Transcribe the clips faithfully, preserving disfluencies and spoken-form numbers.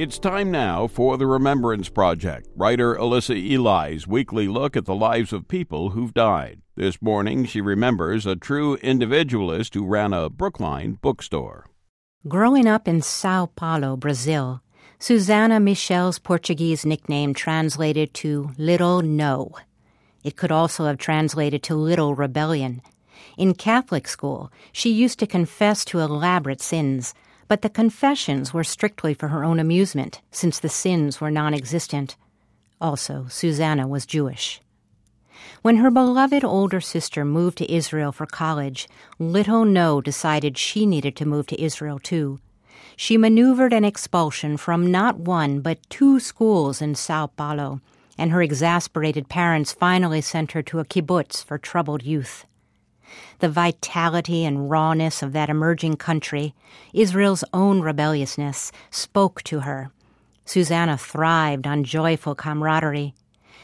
It's time now for the Remembrance Project, writer Alyssa Eli's weekly look at the lives of people who've died. This morning, she remembers a true individualist who ran a Brookline bookstore. Growing up in Sao Paulo, Brazil, Susana Michel's Portuguese nickname translated to Little No. It could also have translated to Little Rebellion. In Catholic school, she used to confess to elaborate sins, but the confessions were strictly for her own amusement, since the sins were non-existent. Also, Susana was Jewish. When her beloved older sister moved to Israel for college, Little No decided she needed to move to Israel too. She maneuvered an expulsion from not one but two schools in Sao Paulo, and her exasperated parents finally sent her to a kibbutz for troubled youth. The vitality and rawness of that emerging country, Israel's own rebelliousness, spoke to her. Susana thrived on joyful camaraderie.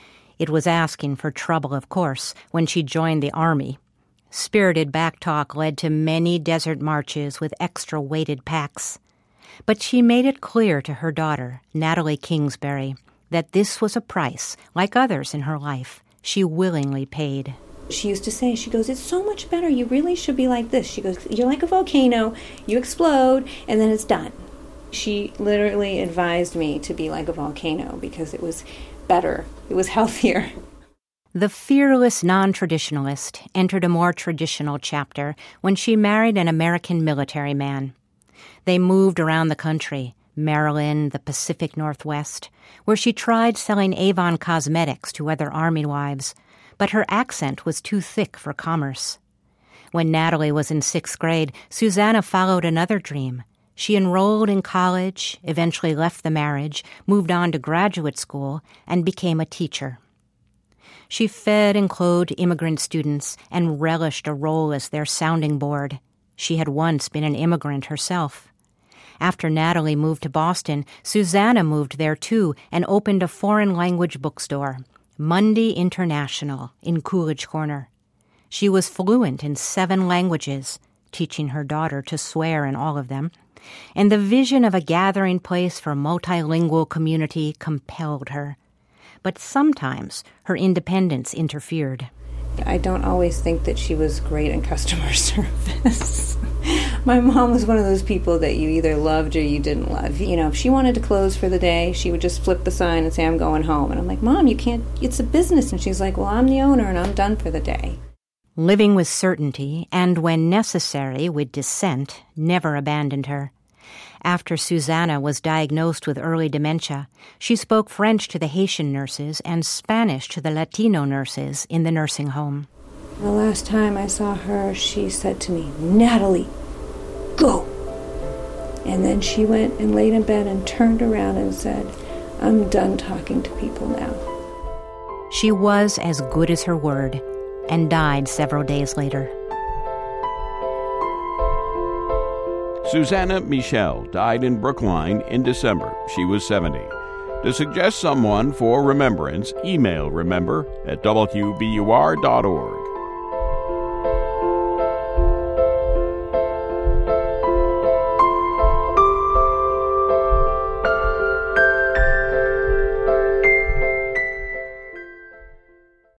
It was asking for trouble, of course, when she joined the army. Spirited backtalk led to many desert marches with extra weighted packs. But she made it clear to her daughter, Natalie Kingsbury, that this was a price, like others in her life, she willingly paid. She used to say, she goes, it's so much better. You really should be like this. She goes, you're like a volcano. You explode, and then it's done. She literally advised me to be like a volcano because it was better. It was healthier. The fearless non-traditionalist entered a more traditional chapter when she married an American military man. They moved around the country, Maryland, the Pacific Northwest, where she tried selling Avon cosmetics to other Army wives, but her accent was too thick for commerce. When Natalie was in sixth grade, Susana followed another dream. She enrolled in college, eventually left the marriage, moved on to graduate school, and became a teacher. She fed and clothed immigrant students and relished a role as their sounding board. She had once been an immigrant herself. After Natalie moved to Boston, Susana moved there too and opened a foreign language bookstore, Mundi International, in Coolidge Corner. She was fluent in seven languages, teaching her daughter to swear in all of them, and the vision of a gathering place for multilingual community compelled her. But sometimes her independence interfered. I don't always think that she was great in customer service. My mom was one of those people that you either loved or you didn't love. You know, if she wanted to close for the day, she would just flip the sign and say, I'm going home. And I'm like, Mom, you can't, it's a business. And she's like, well, I'm the owner and I'm done for the day. Living with certainty and, when necessary, with dissent, never abandoned her. After Susana was diagnosed with early dementia, she spoke French to the Haitian nurses and Spanish to the Latino nurses in the nursing home. The last time I saw her, she said to me, Natalie, go. And then she went and laid in bed and turned around and said, I'm done talking to people now. She was as good as her word and died several days later. Susana Michel died in Brookline in December. She was seventy. To suggest someone for remembrance, email remember at W B U R dot org.